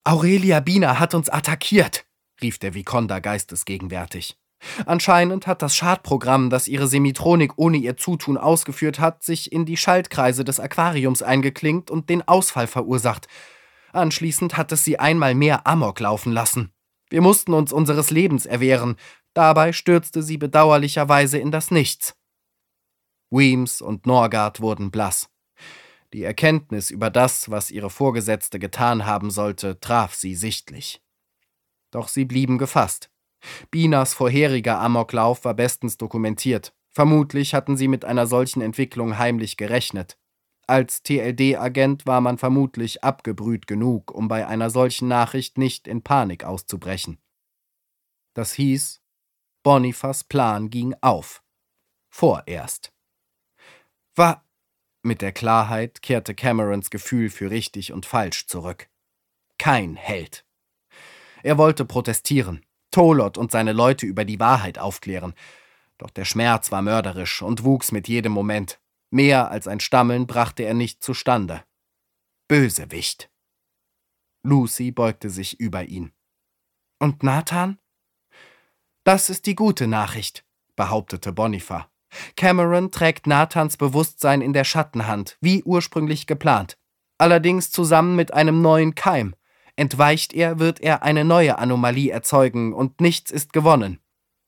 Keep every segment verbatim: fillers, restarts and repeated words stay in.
Aurelia Bina hat uns attackiert, rief der Vikonda geistesgegenwärtig. Anscheinend hat das Schadprogramm, das ihre Semitronik ohne ihr Zutun ausgeführt hat, sich in die Schaltkreise des Aquariums eingeklinkt und den Ausfall verursacht. Anschließend hat es sie einmal mehr Amok laufen lassen. Wir mussten uns unseres Lebens erwehren. Dabei stürzte sie bedauerlicherweise in das Nichts. Weems und Norgard wurden blass. Die Erkenntnis über das, was ihre Vorgesetzte getan haben sollte, traf sie sichtlich. Doch sie blieben gefasst. Binas vorheriger Amoklauf war bestens dokumentiert. Vermutlich hatten sie mit einer solchen Entwicklung heimlich gerechnet. Als T L D-Agent war man vermutlich abgebrüht genug, um bei einer solchen Nachricht nicht in Panik auszubrechen. Das hieß, Bonifas Plan ging auf. Vorerst. War... Mit der Klarheit kehrte Camerons Gefühl für richtig und falsch zurück. Kein Held. Er wollte protestieren, Tolot und seine Leute über die Wahrheit aufklären. Doch der Schmerz war mörderisch und wuchs mit jedem Moment. Mehr als ein Stammeln brachte er nicht zustande. Bösewicht. Lucy beugte sich über ihn. Und Nathan? Das ist die gute Nachricht, behauptete Bonifa. Cameron trägt Nathans Bewusstsein in der Schattenhand, wie ursprünglich geplant. Allerdings zusammen mit einem neuen Keim. Entweicht er, wird er eine neue Anomalie erzeugen und nichts ist gewonnen.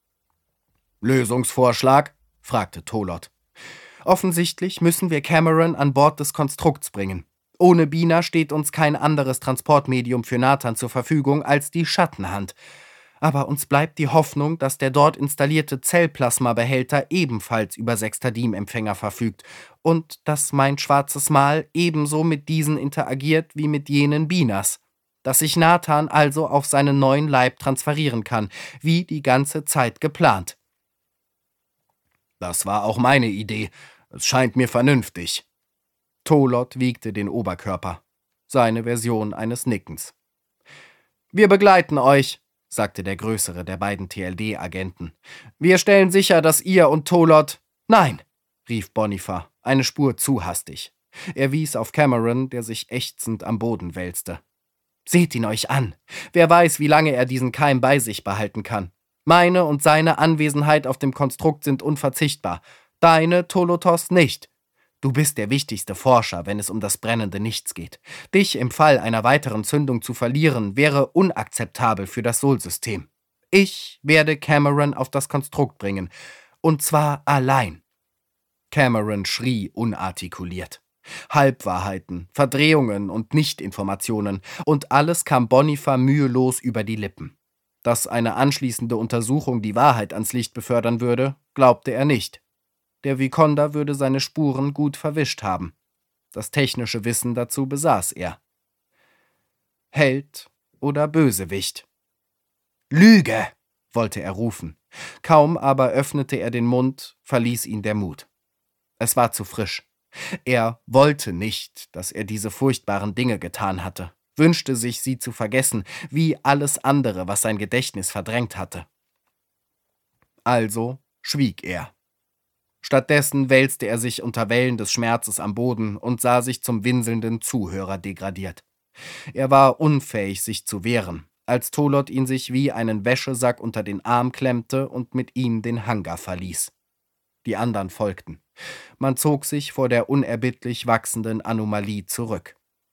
»Lösungsvorschlag?« fragte Tolot. »Offensichtlich müssen wir Cameron an Bord des Konstrukts bringen. Ohne Bina steht uns kein anderes Transportmedium für Nathan zur Verfügung als die Schattenhand. Aber uns bleibt die Hoffnung, dass der dort installierte Zellplasmabehälter ebenfalls über Sextadim-Empfänger verfügt und dass mein schwarzes Mal ebenso mit diesen interagiert wie mit jenen Binas. Dass sich Nathan also auf seinen neuen Leib transferieren kann, wie die ganze Zeit geplant.« »Das war auch meine Idee. Es scheint mir vernünftig.« Tolot wiegte den Oberkörper. Seine Version eines Nickens. »Wir begleiten euch«, sagte der größere der beiden T L D-Agenten. »Wir stellen sicher, dass ihr und Tolot...« »Nein«, rief Bonifa, eine Spur zu hastig. Er wies auf Cameron, der sich ächzend am Boden wälzte. »Seht ihn euch an. Wer weiß, wie lange er diesen Keim bei sich behalten kann. Meine und seine Anwesenheit auf dem Konstrukt sind unverzichtbar. Deine, Tolotos, nicht. Du bist der wichtigste Forscher, wenn es um das brennende Nichts geht. Dich im Fall einer weiteren Zündung zu verlieren, wäre unakzeptabel für das Sol-System. Ich werde Cameron auf das Konstrukt bringen. Und zwar allein.« Cameron schrie unartikuliert. Halbwahrheiten, Verdrehungen und Nichtinformationen. Und alles kam Bonifa mühelos über die Lippen. Dass eine anschließende Untersuchung die Wahrheit ans Licht befördern würde, glaubte er nicht. Der Vikonda würde seine Spuren gut verwischt haben. Das technische Wissen dazu besaß er. Held oder Bösewicht? »Lüge«, wollte er rufen. Kaum aber öffnete er den Mund, verließ ihn der Mut. Es war zu frisch. Er wollte nicht, dass er diese furchtbaren Dinge getan hatte, wünschte sich, sie zu vergessen, wie alles andere, was sein Gedächtnis verdrängt hatte. Also schwieg er. Stattdessen wälzte er sich unter Wellen des Schmerzes am Boden und sah sich zum winselnden Zuhörer degradiert. Er war unfähig, sich zu wehren, als Tolot ihn sich wie einen Wäschesack unter den Arm klemmte und mit ihm den Hangar verließ. Die anderen folgten. Man zog sich vor der unerbittlich wachsenden Anomalie zurück.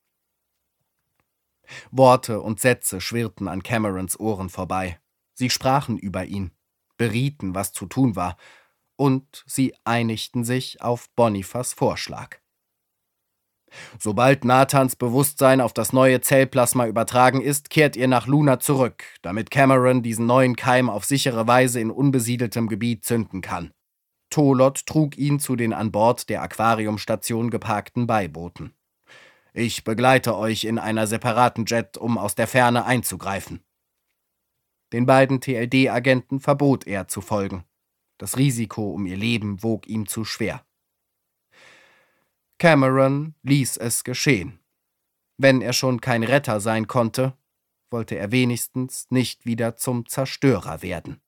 Worte und Sätze schwirrten an Camerons Ohren vorbei. Sie sprachen über ihn, berieten, was zu tun war, und sie einigten sich auf Bonifas Vorschlag. »Sobald Nathans Bewusstsein auf das neue Zellplasma übertragen ist, kehrt ihr nach Luna zurück, damit Cameron diesen neuen Keim auf sichere Weise in unbesiedeltem Gebiet zünden kann.« Tolot trug ihn zu den an Bord der Aquariumstation geparkten Beibooten. »Ich begleite euch in einer separaten Jet, um aus der Ferne einzugreifen.« Den beiden T L D-Agenten verbot er zu folgen. Das Risiko um ihr Leben wog ihm zu schwer. Cameron ließ es geschehen. Wenn er schon kein Retter sein konnte, wollte er wenigstens nicht wieder zum Zerstörer werden.